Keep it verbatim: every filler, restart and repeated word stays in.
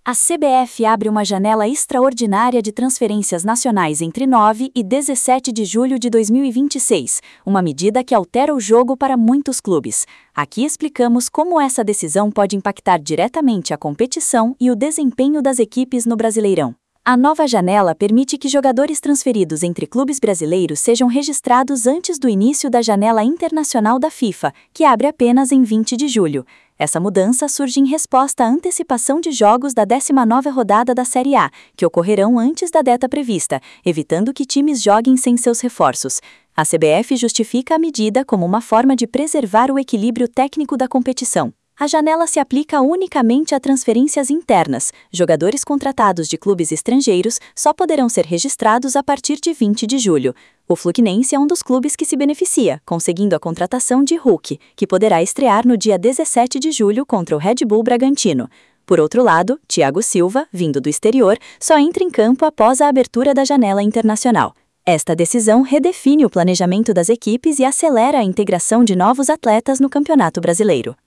A C B F abre uma janela extraordinária de transferências nacionais entre nove e dezessete de julho de dois mil e vinte e seis, uma medida que altera o jogo para muitos clubes. Aqui explicamos como essa decisão pode impactar diretamente a competição e o desempenho das equipes no Brasileirão. A nova janela permite que jogadores transferidos entre clubes brasileiros sejam registrados antes do início da janela internacional da FIFA, que abre apenas em vinte de julho. Essa mudança surge em resposta à antecipação de jogos da décima nova rodada da Série A, que ocorrerão antes da data prevista, evitando que times joguem sem seus reforços. A C B F justifica a medida como uma forma de preservar o equilíbrio técnico da competição. A janela se aplica unicamente a transferências internas. Jogadores contratados de clubes estrangeiros só poderão ser registrados a partir de vinte de julho. O Fluminense é um dos clubes que se beneficia, conseguindo a contratação de Hulk, que poderá estrear no dia dezessete de julho contra o Red Bull Bragantino. Por outro lado, Thiago Silva, vindo do exterior, só entra em campo após a abertura da janela internacional. Esta decisão redefine o planejamento das equipes e acelera a integração de novos atletas no Campeonato Brasileiro.